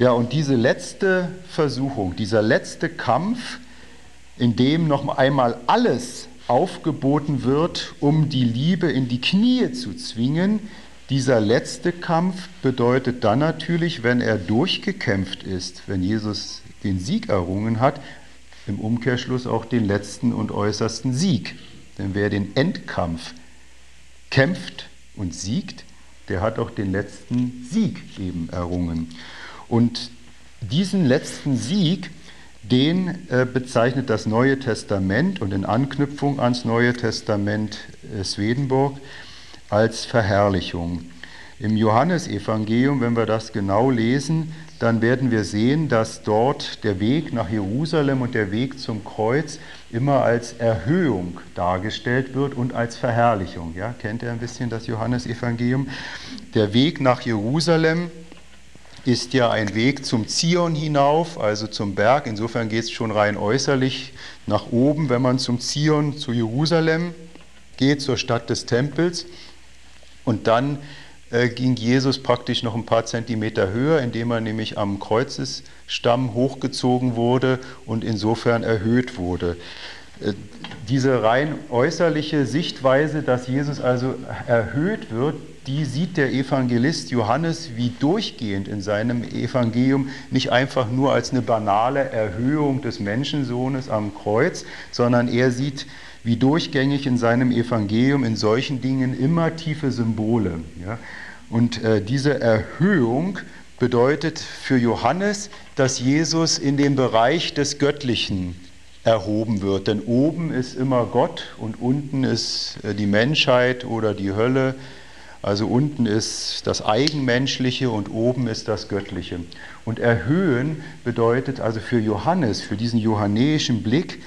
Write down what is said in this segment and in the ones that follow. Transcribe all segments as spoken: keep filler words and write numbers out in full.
Ja, und diese letzte Versuchung, dieser letzte Kampf, in dem noch einmal alles aufgeboten wird, um die Liebe in die Knie zu zwingen, dieser letzte Kampf bedeutet dann natürlich, wenn er durchgekämpft ist, wenn Jesus den Sieg errungen hat, im Umkehrschluss auch den letzten und äußersten Sieg. Denn wer den Endkampf kämpft und siegt, der hat auch den letzten Sieg eben errungen. Und diesen letzten Sieg, den äh, bezeichnet das Neue Testament und in Anknüpfung ans Neue Testament äh, Swedenborg als Verherrlichung. Im Johannesevangelium, wenn wir das genau lesen, dann werden wir sehen, dass dort der Weg nach Jerusalem und der Weg zum Kreuz immer als Erhöhung dargestellt wird und als Verherrlichung. Ja, kennt ihr ein bisschen das Johannesevangelium? Der Weg nach Jerusalem ist ja ein Weg zum Zion hinauf, also zum Berg. Insofern geht es schon rein äußerlich nach oben, wenn man zum Zion, zu Jerusalem geht, zur Stadt des Tempels. Und dann äh, ging Jesus praktisch noch ein paar Zentimeter höher, indem er nämlich am Kreuzesstamm hochgezogen wurde und insofern erhöht wurde. Äh, diese rein äußerliche Sichtweise, dass Jesus also erhöht wird, die sieht der Evangelist Johannes wie durchgehend in seinem Evangelium nicht einfach nur als eine banale Erhöhung des Menschensohnes am Kreuz, sondern er sieht wie durchgängig in seinem Evangelium in solchen Dingen immer tiefe Symbole. Ja? Und äh, diese Erhöhung bedeutet für Johannes, dass Jesus in den Bereich des Göttlichen erhoben wird. Denn oben ist immer Gott und unten ist äh, die Menschheit oder die Hölle. Also unten ist das Eigenmenschliche und oben ist das Göttliche. Und erhöhen bedeutet also für Johannes, für diesen johannäischen Blick,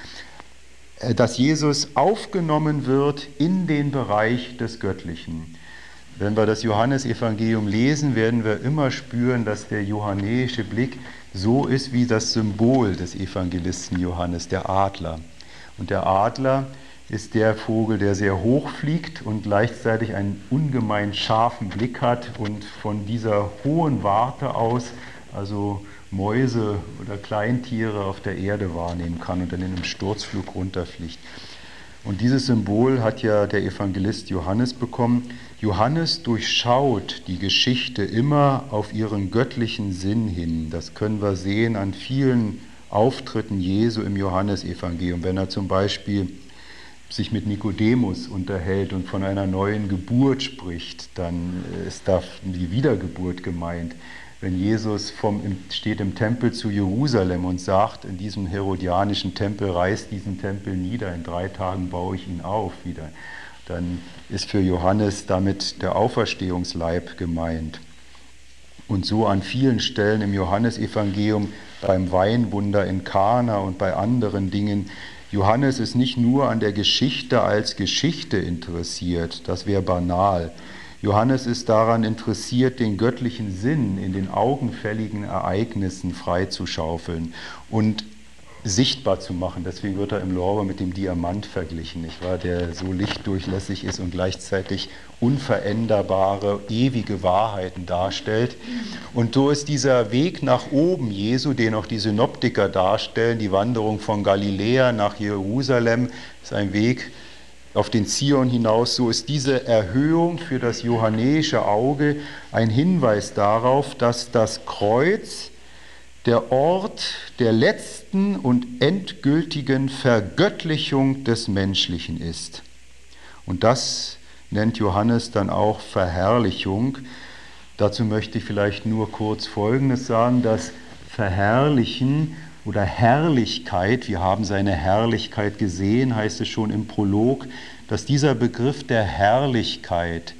dass Jesus aufgenommen wird in den Bereich des Göttlichen. Wenn wir das Johannesevangelium lesen, werden wir immer spüren, dass der johannäische Blick so ist wie das Symbol des Evangelisten Johannes, der Adler. Und der Adler ist der Vogel, der sehr hoch fliegt und gleichzeitig einen ungemein scharfen Blick hat und von dieser hohen Warte aus, also Mäuse oder Kleintiere auf der Erde wahrnehmen kann und dann in einem Sturzflug runterfliegt. Und dieses Symbol hat ja der Evangelist Johannes bekommen. Johannes durchschaut die Geschichte immer auf ihren göttlichen Sinn hin. Das können wir sehen an vielen Auftritten Jesu im Johannesevangelium, wenn er zum Beispiel sich mit Nikodemus unterhält und von einer neuen Geburt spricht, dann ist da die Wiedergeburt gemeint. Wenn Jesus vom, steht im Tempel zu Jerusalem und sagt, in diesem herodianischen Tempel, reißt diesen Tempel nieder, in drei Tagen baue ich ihn auf wieder, dann ist für Johannes damit der Auferstehungsleib gemeint. Und so an vielen Stellen im Johannesevangelium, beim Weinwunder in Kana und bei anderen Dingen. Johannes ist nicht nur an der Geschichte als Geschichte interessiert, das wäre banal. Johannes ist daran interessiert, den göttlichen Sinn in den augenfälligen Ereignissen freizuschaufeln und sichtbar zu machen. Deswegen wird er im Lorber mit dem Diamant verglichen, nicht wahr? Der so lichtdurchlässig ist und gleichzeitig unveränderbare, ewige Wahrheiten darstellt. Und so ist dieser Weg nach oben Jesu, den auch die Synoptiker darstellen, die Wanderung von Galiläa nach Jerusalem, ist ein Weg auf den Zion hinaus. So ist diese Erhöhung für das johannäische Auge ein Hinweis darauf, dass das Kreuz der Ort der letzten und endgültigen Vergöttlichung des Menschlichen ist. Und das nennt Johannes dann auch Verherrlichung. Dazu möchte ich vielleicht nur kurz Folgendes sagen, dass Verherrlichen oder Herrlichkeit, wir haben seine Herrlichkeit gesehen, heißt es schon im Prolog, dass dieser Begriff der Herrlichkeit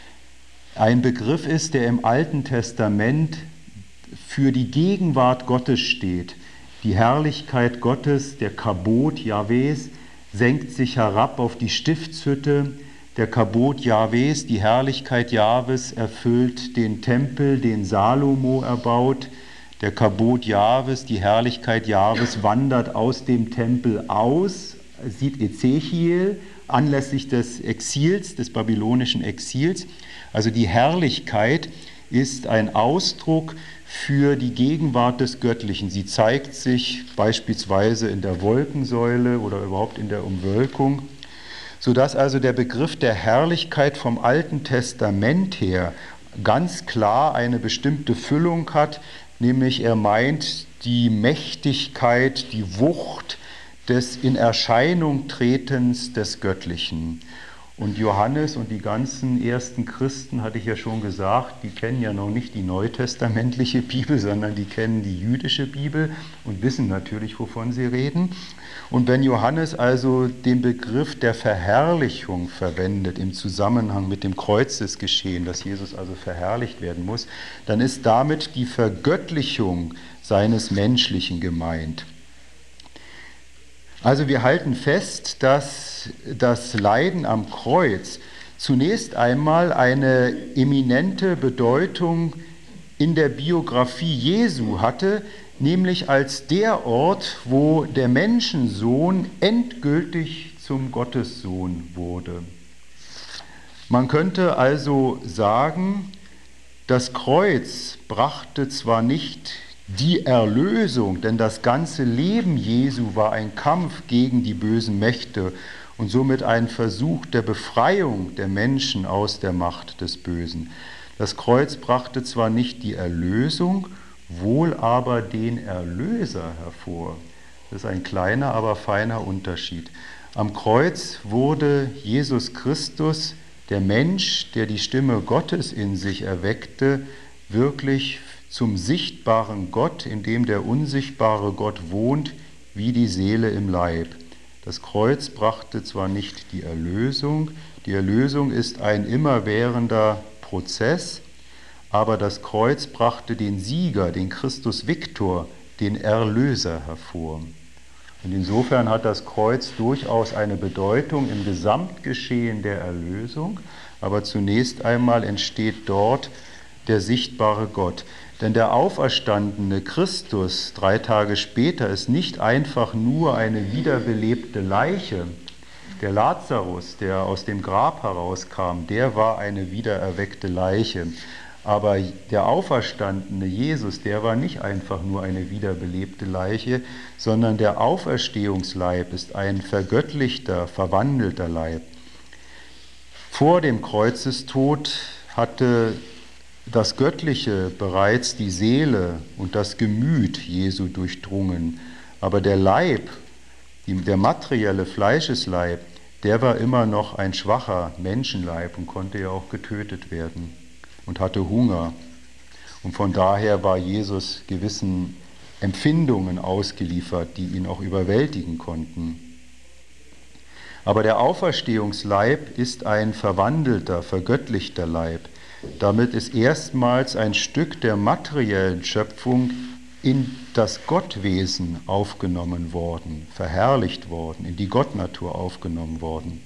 ein Begriff ist, der im Alten Testament für die Gegenwart Gottes steht. Die Herrlichkeit Gottes, der Kabot Jahwes, senkt sich herab auf die Stiftshütte. Der Kabot Jahwes, die Herrlichkeit Jahwes, erfüllt den Tempel, den Salomo erbaut. Der Kabot Jahwes, die Herrlichkeit Jahwes, wandert aus dem Tempel aus, sieht Ezechiel anlässlich des Exils, des babylonischen Exils. Also die Herrlichkeit ist ein Ausdruck für die Gegenwart des Göttlichen. Sie zeigt sich beispielsweise in der Wolkensäule oder überhaupt in der Umwölkung, sodass also der Begriff der Herrlichkeit vom Alten Testament her ganz klar eine bestimmte Füllung hat, nämlich er meint die Mächtigkeit, die Wucht des In-Erscheinung-Tretens des Göttlichen. Und Johannes und die ganzen ersten Christen, hatte ich ja schon gesagt, die kennen ja noch nicht die neutestamentliche Bibel, sondern die kennen die jüdische Bibel und wissen natürlich, wovon sie reden. Und wenn Johannes also den Begriff der Verherrlichung verwendet im Zusammenhang mit dem Kreuzesgeschehen, dass Jesus also verherrlicht werden muss, dann ist damit die Vergöttlichung seines Menschlichen gemeint. Also wir halten fest, dass das Leiden am Kreuz zunächst einmal eine eminente Bedeutung in der Biografie Jesu hatte, nämlich als der Ort, wo der Menschensohn endgültig zum Gottessohn wurde. Man könnte also sagen, das Kreuz brachte zwar nicht die Erlösung, denn das ganze Leben Jesu war ein Kampf gegen die bösen Mächte und somit ein Versuch der Befreiung der Menschen aus der Macht des Bösen. Das Kreuz brachte zwar nicht die Erlösung, wohl aber den Erlöser hervor. Das ist ein kleiner, aber feiner Unterschied. Am Kreuz wurde Jesus Christus, der Mensch, der die Stimme Gottes in sich erweckte, wirklich zum sichtbaren Gott, in dem der unsichtbare Gott wohnt, wie die Seele im Leib. Das Kreuz brachte zwar nicht die Erlösung, die Erlösung ist ein immerwährender Prozess, aber das Kreuz brachte den Sieger, den Christus Victor, den Erlöser hervor. Und insofern hat das Kreuz durchaus eine Bedeutung im Gesamtgeschehen der Erlösung, aber zunächst einmal entsteht dort der sichtbare Gott. Denn der auferstandene Christus drei Tage später ist nicht einfach nur eine wiederbelebte Leiche. Der Lazarus, der aus dem Grab herauskam, der war eine wiedererweckte Leiche. Aber der auferstandene Jesus, der war nicht einfach nur eine wiederbelebte Leiche, sondern der Auferstehungsleib ist ein vergöttlichter, verwandelter Leib. Vor dem Kreuzestod hatte das Göttliche bereits die Seele und das Gemüt Jesu durchdrungen, aber der Leib, der materielle Fleischesleib, der war immer noch ein schwacher Menschenleib und konnte ja auch getötet werden und hatte Hunger. Und von daher war Jesus gewissen Empfindungen ausgeliefert, die ihn auch überwältigen konnten. Aber der Auferstehungsleib ist ein verwandelter, vergöttlichter Leib. Damit ist erstmals ein Stück der materiellen Schöpfung in das Gottwesen aufgenommen worden, verherrlicht worden, in die Gottnatur aufgenommen worden.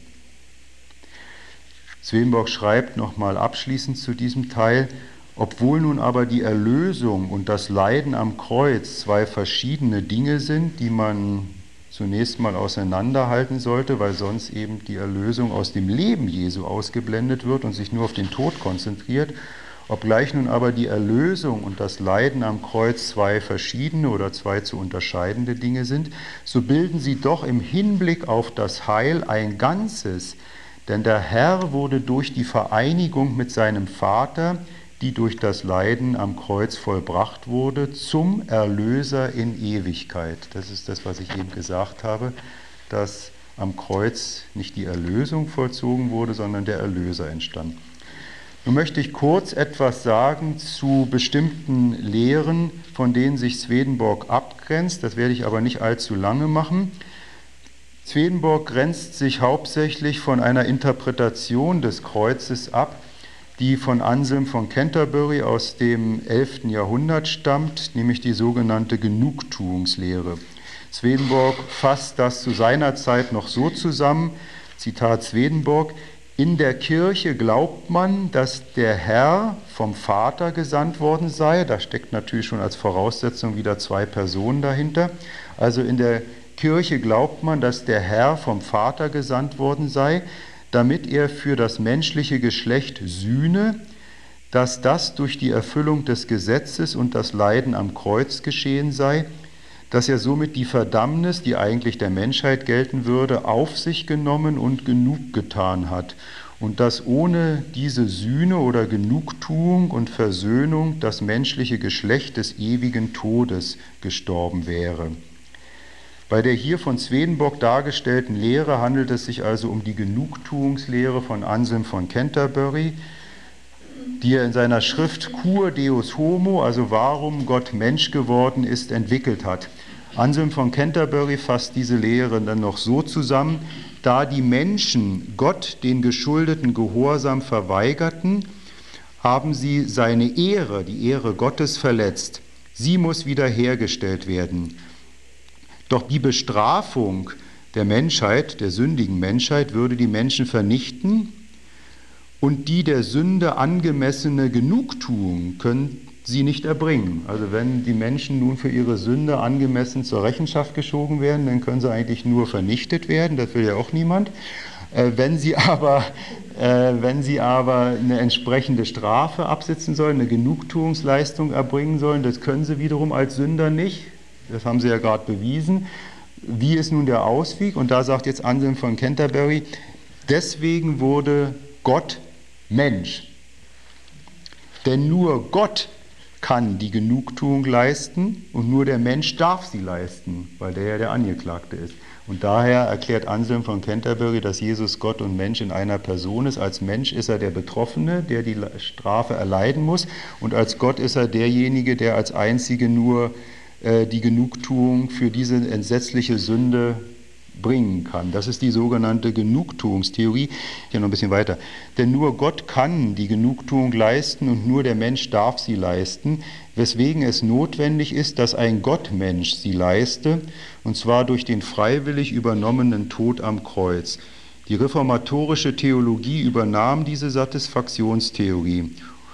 Swedenborg schreibt nochmal abschließend zu diesem Teil: Obwohl nun aber die Erlösung und das Leiden am Kreuz zwei verschiedene Dinge sind, die man zunächst mal auseinanderhalten sollte, weil sonst eben die Erlösung aus dem Leben Jesu ausgeblendet wird und sich nur auf den Tod konzentriert, obgleich nun aber die Erlösung und das Leiden am Kreuz zwei verschiedene oder zwei zu unterscheidende Dinge sind, so bilden sie doch im Hinblick auf das Heil ein Ganzes, denn der Herr wurde durch die Vereinigung mit seinem Vater, die durch das Leiden am Kreuz vollbracht wurde, zum Erlöser in Ewigkeit. Das ist das, was ich eben gesagt habe, dass am Kreuz nicht die Erlösung vollzogen wurde, sondern der Erlöser entstand. Nun möchte ich kurz etwas sagen zu bestimmten Lehren, von denen sich Swedenborg abgrenzt. Das werde ich aber nicht allzu lange machen. Swedenborg grenzt sich hauptsächlich von einer Interpretation des Kreuzes ab, die von Anselm von Canterbury aus dem elften Jahrhundert stammt, nämlich die sogenannte Genugtuungslehre. Swedenborg fasst das zu seiner Zeit noch so zusammen, Zitat Swedenborg: In der Kirche glaubt man, dass der Herr vom Vater gesandt worden sei. Da steckt natürlich schon als Voraussetzung wieder zwei Personen dahinter. Also in der Kirche glaubt man, dass der Herr vom Vater gesandt worden sei, damit er für das menschliche Geschlecht sühne, dass das durch die Erfüllung des Gesetzes und das Leiden am Kreuz geschehen sei, dass er somit die Verdammnis, die eigentlich der Menschheit gelten würde, auf sich genommen und genug getan hat und dass ohne diese Sühne oder Genugtuung und Versöhnung das menschliche Geschlecht des ewigen Todes gestorben wäre. Bei der hier von Swedenborg dargestellten Lehre handelt es sich also um die Genugtuungslehre von Anselm von Canterbury, die er in seiner Schrift Cur Deus Homo, also warum Gott Mensch geworden ist, entwickelt hat. Anselm von Canterbury fasst diese Lehre dann noch so zusammen: Da die Menschen Gott den geschuldeten Gehorsam verweigerten, haben sie seine Ehre, die Ehre Gottes, verletzt. Sie muss wiederhergestellt werden. Doch die Bestrafung der Menschheit, der sündigen Menschheit, würde die Menschen vernichten, und die der Sünde angemessene Genugtuung können sie nicht erbringen. Also wenn die Menschen nun für ihre Sünde angemessen zur Rechenschaft geschoben werden, dann können sie eigentlich nur vernichtet werden, das will ja auch niemand. Äh, wenn sie aber, äh, wenn sie aber eine entsprechende Strafe absitzen sollen, eine Genugtuungsleistung erbringen sollen, das können sie wiederum als Sünder nicht. Das haben sie ja gerade bewiesen. Wie ist nun der Ausweg? Und da sagt jetzt Anselm von Canterbury, deswegen wurde Gott Mensch. Denn nur Gott kann die Genugtuung leisten und nur der Mensch darf sie leisten, weil der ja der Angeklagte ist. Und daher erklärt Anselm von Canterbury, dass Jesus Gott und Mensch in einer Person ist. Als Mensch ist er der Betroffene, der die Strafe erleiden muss, und als Gott ist er derjenige, der als Einzige nur äh, die Genugtuung für diese entsetzliche Sünde bringen kann. Das ist die sogenannte Genugtuungstheorie. Hier noch ein bisschen weiter. Denn nur Gott kann die Genugtuung leisten und nur der Mensch darf sie leisten, weswegen es notwendig ist, dass ein Gottmensch sie leiste, und zwar durch den freiwillig übernommenen Tod am Kreuz. Die reformatorische Theologie übernahm diese Satisfaktionstheorie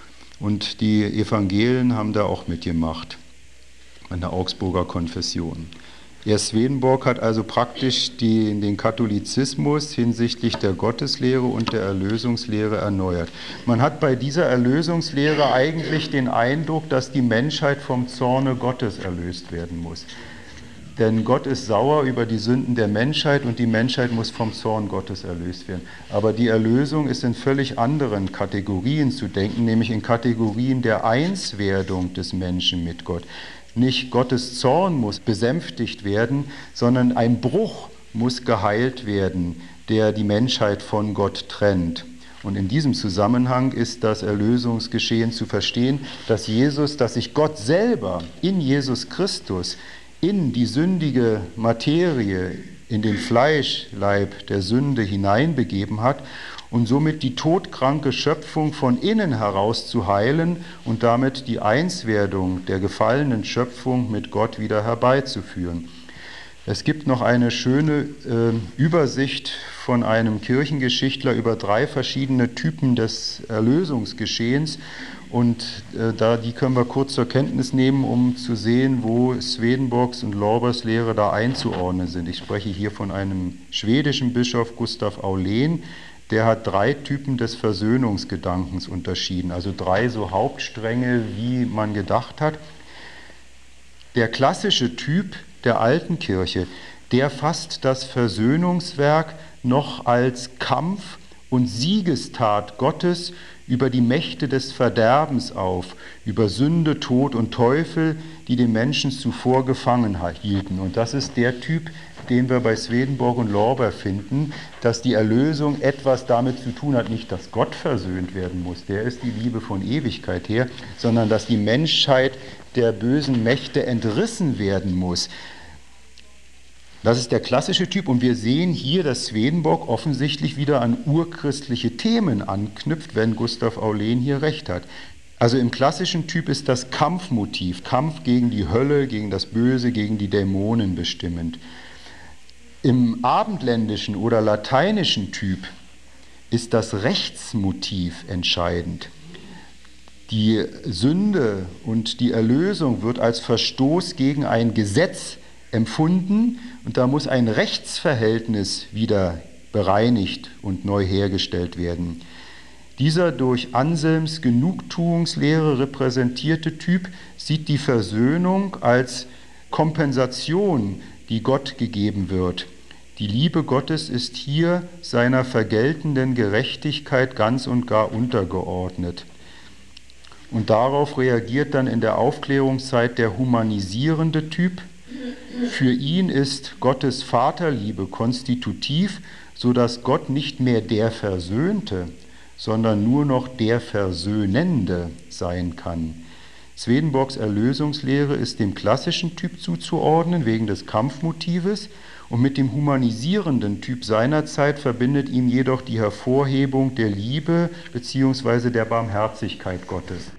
und die Evangelien haben da auch mitgemacht an der Augsburger Konfession. Erst Swedenborg hat also praktisch die, den Katholizismus hinsichtlich der Gotteslehre und der Erlösungslehre erneuert. Man hat bei dieser Erlösungslehre eigentlich den Eindruck, dass die Menschheit vom Zorne Gottes erlöst werden muss. Denn Gott ist sauer über die Sünden der Menschheit und die Menschheit muss vom Zorn Gottes erlöst werden. Aber die Erlösung ist in völlig anderen Kategorien zu denken, nämlich in Kategorien der Einswerdung des Menschen mit Gott. Nicht Gottes Zorn muss besänftigt werden, sondern ein Bruch muss geheilt werden, der die Menschheit von Gott trennt. Und in diesem Zusammenhang ist das Erlösungsgeschehen zu verstehen, dass Jesus, dass sich Gott selber in Jesus Christus in die sündige Materie, in den Fleischleib der Sünde hineinbegeben hat und somit die todkranke Schöpfung von innen heraus zu heilen und damit die Einswerdung der gefallenen Schöpfung mit Gott wieder herbeizuführen. Es gibt noch eine schöne äh, Übersicht von einem Kirchengeschichtler über drei verschiedene Typen des Erlösungsgeschehens, und äh, da, die können wir kurz zur Kenntnis nehmen, um zu sehen, wo Swedenborgs und Lorbers Lehre da einzuordnen sind. Ich spreche hier von einem schwedischen Bischof, Gustav Aulén. Der hat drei Typen des Versöhnungsgedankens unterschieden, also drei so Hauptstränge, wie man gedacht hat. Der klassische Typ der alten Kirche, der fasst das Versöhnungswerk noch als Kampf und Siegestat Gottes über die Mächte des Verderbens auf, über Sünde, Tod und Teufel, die den Menschen zuvor gefangen hielten. Und das ist der Typ, den wir bei Swedenborg und Lorber finden, dass die Erlösung etwas damit zu tun hat, nicht, dass Gott versöhnt werden muss, der ist die Liebe von Ewigkeit her, sondern dass die Menschheit der bösen Mächte entrissen werden muss. Das ist der klassische Typ, und wir sehen hier, dass Swedenborg offensichtlich wieder an urchristliche Themen anknüpft, wenn Gustav Aulén hier recht hat. Also im klassischen Typ ist das Kampfmotiv, Kampf gegen die Hölle, gegen das Böse, gegen die Dämonen bestimmend. Im abendländischen oder lateinischen Typ ist das Rechtsmotiv entscheidend. Die Sünde und die Erlösung wird als Verstoß gegen ein Gesetz empfunden, und da muss ein Rechtsverhältnis wieder bereinigt und neu hergestellt werden. Dieser durch Anselms Genugtuungslehre repräsentierte Typ sieht die Versöhnung als Kompensation, die Gott gegeben wird. Die Liebe Gottes ist hier seiner vergeltenden Gerechtigkeit ganz und gar untergeordnet. Und darauf reagiert dann in der Aufklärungszeit der humanisierende Typ. Für ihn ist Gottes Vaterliebe konstitutiv, sodass Gott nicht mehr der Versöhnte, sondern nur noch der Versöhnende sein kann. Swedenborgs Erlösungslehre ist dem klassischen Typ zuzuordnen, wegen des Kampfmotives, und mit dem humanisierenden Typ seiner Zeit verbindet ihm jedoch die Hervorhebung der Liebe bzw. der Barmherzigkeit Gottes.